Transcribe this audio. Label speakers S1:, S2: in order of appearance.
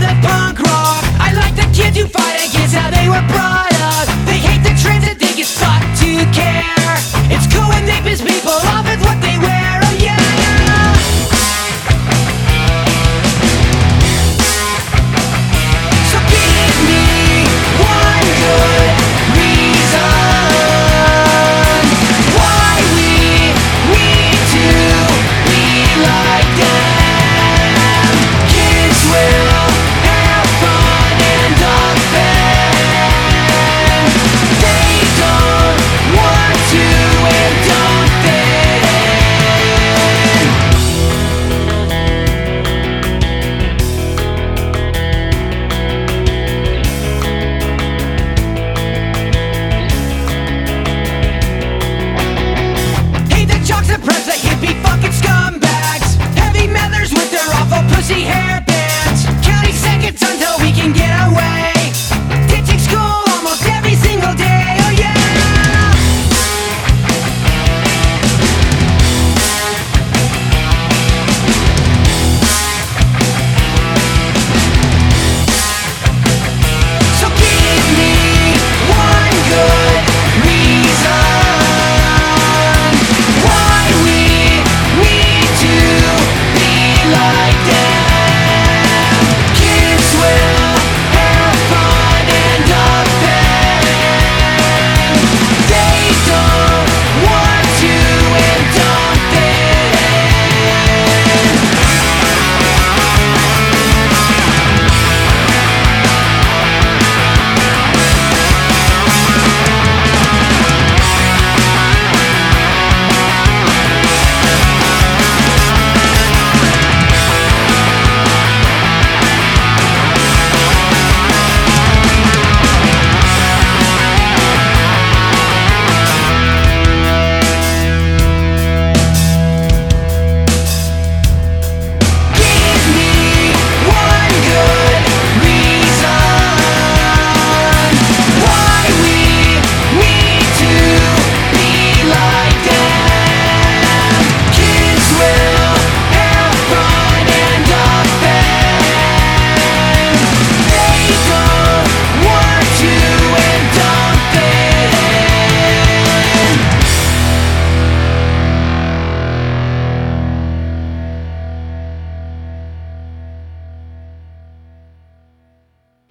S1: of punk rock. I like the kids who fight against how they were brought up. They hate the trends and think it's fuck to care. It's cool when they piss people off with what they wear. Oh yeah. So give me one good reason why we need to be like them. Kids will have fun and offend. They don't want to and don't fit in. Hate the jocks and preps, the hippie fucking scumbags. Heavy metallers with their awful pussy hair bands. Counting seconds until we can get away.